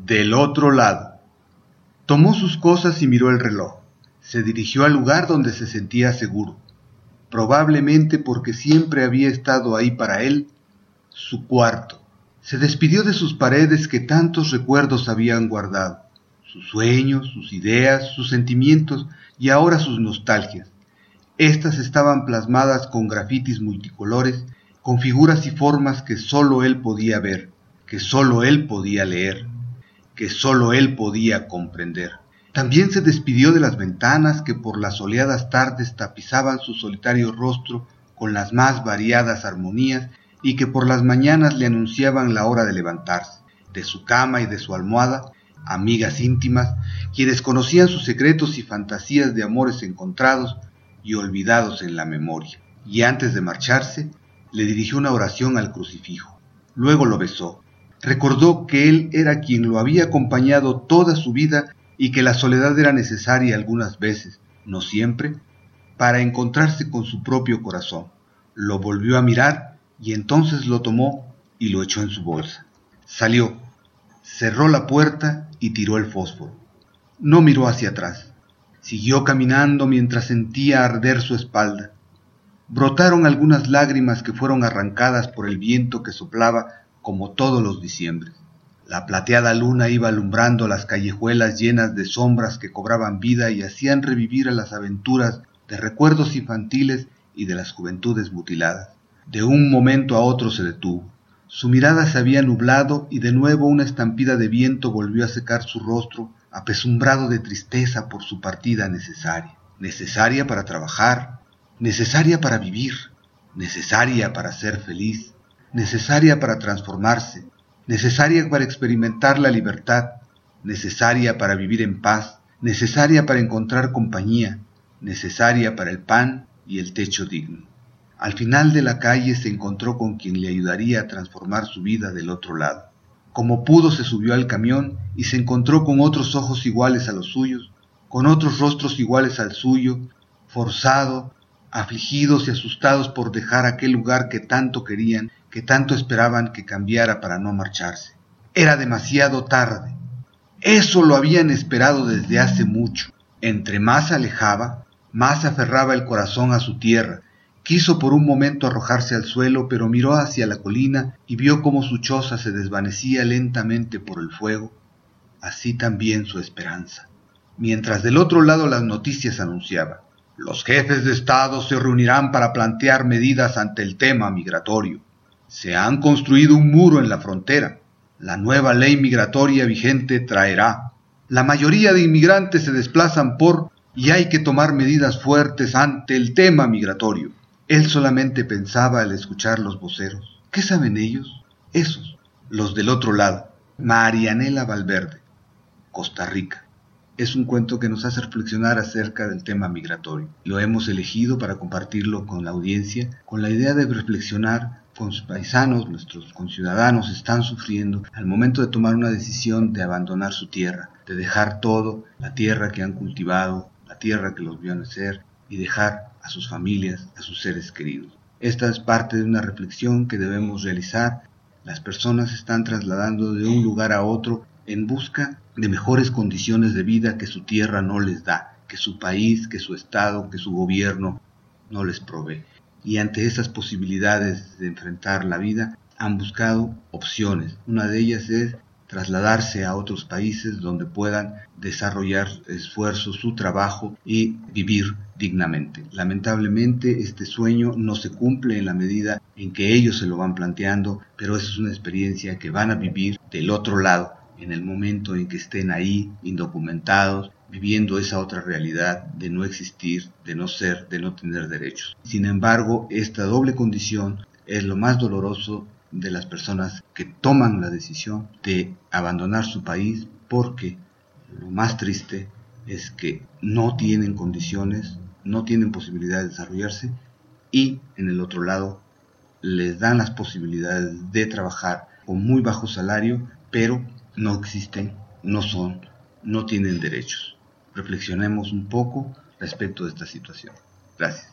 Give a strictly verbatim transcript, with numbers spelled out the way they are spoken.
Del otro lado. Tomó sus cosas y miró el reloj. Se dirigió al lugar donde se sentía seguro, probablemente porque siempre había estado ahí para él, su cuarto. Se despidió de sus paredes que tantos recuerdos habían guardado, sus sueños, sus ideas, sus sentimientos y ahora sus nostalgias. Estas estaban plasmadas con grafitis multicolores, con figuras y formas que sólo él podía ver, que sólo él podía leer, que sólo él podía comprender. También se despidió de las ventanas que por las soleadas tardes tapizaban su solitario rostro con las más variadas armonías y que por las mañanas le anunciaban la hora de levantarse, de su cama y de su almohada, amigas íntimas, quienes conocían sus secretos y fantasías de amores encontrados y olvidados en la memoria. Y antes de marcharse, le dirigió una oración al crucifijo. Luego lo besó. Recordó que él era quien lo había acompañado toda su vida y que la soledad era necesaria algunas veces, no siempre, para encontrarse con su propio corazón. Lo volvió a mirar y entonces lo tomó y lo echó en su bolsa. Salió, cerró la puerta y tiró el fósforo. No miró hacia atrás. Siguió caminando mientras sentía arder su espalda. Brotaron algunas lágrimas que fueron arrancadas por el viento que soplaba como todos los diciembres. La plateada luna iba alumbrando las callejuelas llenas de sombras que cobraban vida y hacían revivir a las aventuras de recuerdos infantiles y de las juventudes mutiladas. De un momento a otro se detuvo. Su mirada se había nublado y de nuevo una estampida de viento volvió a secar su rostro, apesumbrado de tristeza por su partida necesaria. Necesaria para trabajar, necesaria para vivir, necesaria para ser feliz, necesaria para transformarse, necesaria para experimentar la libertad, necesaria para vivir en paz, necesaria para encontrar compañía, necesaria para el pan y el techo digno. Al final de la calle se encontró con quien le ayudaría a transformar su vida del otro lado. Como pudo se subió al camión y se encontró con otros ojos iguales a los suyos, con otros rostros iguales al suyo, forzado, afligidos y asustados por dejar aquel lugar que tanto querían, que tanto esperaban que cambiara para no marcharse. Era demasiado tarde. Eso lo habían esperado desde hace mucho. Entre más se alejaba, más se aferraba el corazón a su tierra. Quiso por un momento arrojarse al suelo, pero miró hacia la colina y vio cómo su choza se desvanecía lentamente por el fuego. Así también su esperanza. Mientras del otro lado las noticias anunciaban: los jefes de Estado se reunirán para plantear medidas ante el tema migratorio. Se han construido un muro en la frontera. La nueva ley migratoria vigente traerá. La mayoría de inmigrantes se desplazan por y hay que tomar medidas fuertes ante el tema migratorio. Él solamente pensaba al escuchar los voceros. ¿Qué saben ellos? Esos, los del otro lado. Marianela Valverde, Costa Rica. Es un cuento que nos hace reflexionar acerca del tema migratorio. Lo hemos elegido para compartirlo con la audiencia, con la idea de reflexionar con sus paisanos, nuestros conciudadanos están sufriendo al momento de tomar una decisión de abandonar su tierra, de dejar todo, la tierra que han cultivado, la tierra que los vio nacer, y dejar a sus familias, a sus seres queridos. Esta es parte de una reflexión que debemos realizar. Las personas se están trasladando de un lugar a otro en busca de mejores condiciones de vida que su tierra no les da, que su país, que su estado, que su gobierno no les provee. Y ante esas posibilidades de enfrentar la vida, han buscado opciones. Una de ellas es trasladarse a otros países donde puedan desarrollar esfuerzos, su trabajo y vivir dignamente. Lamentablemente este sueño no se cumple en la medida en que ellos se lo van planteando, pero esa es una experiencia que van a vivir del otro lado, en el momento en que estén ahí, indocumentados, viviendo esa otra realidad de no existir, de no ser, de no tener derechos. Sin embargo, esta doble condición es lo más doloroso de las personas que toman la decisión de abandonar su país, porque lo más triste es que no tienen condiciones, no tienen posibilidad de desarrollarse, y en el otro lado les dan las posibilidades de trabajar con muy bajo salario, pero no existen, no son, no tienen derechos. Reflexionemos un poco respecto de esta situación. Gracias.